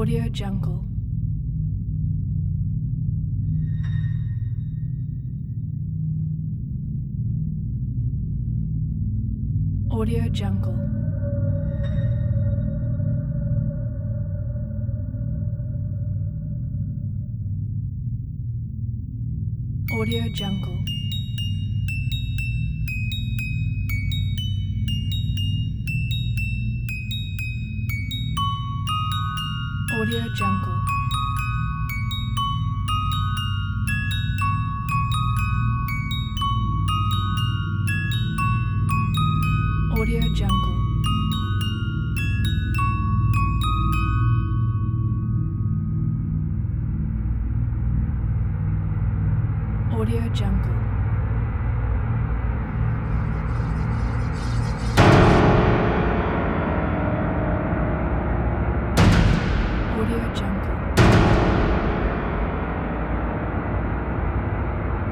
Audio Jungle. Audio Jungle. Audio Jungle. Audio Jungle. Audio Jungle. Audio Jungle. Audio Jungle.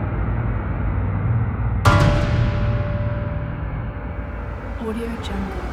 Audio Jungle.